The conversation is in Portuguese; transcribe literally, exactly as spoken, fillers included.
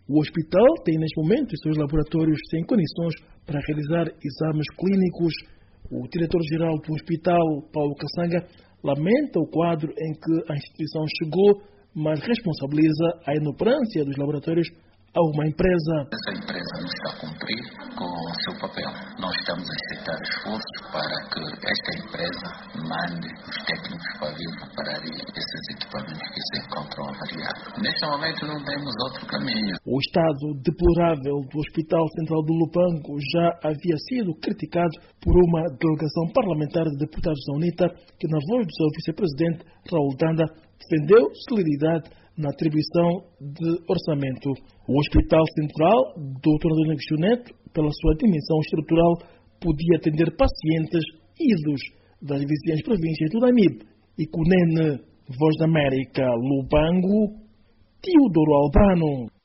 O hospital tem, neste momento, os seus laboratórios sem condições para realizar exames clínicos. O diretor-geral do hospital, Paulo Kassanga, lamenta o quadro em que a instituição chegou, mas responsabiliza a inoperância dos laboratórios a uma empresa. Essa empresa não está a cumprir com o seu papel. Nós estamos a aceitar esforços para que esta empresa mande os técnicos para vir reparar esses equipamentos que se encontram avariados. Neste momento não temos outro caminho. O estado deplorável do Hospital Central do Lubango já havia sido criticado por uma delegação parlamentar de deputados da UNITA que, na voz do seu vice-presidente, Raul Tanda, defendeu celeridade na atribuição de orçamento. O Hospital Central, doutor Domingos Neto, pela sua dimensão estrutural, podia atender pacientes idos das vizinhas províncias do Namibe e Cunene. Voz da América, Lubango, Teodoro Albano.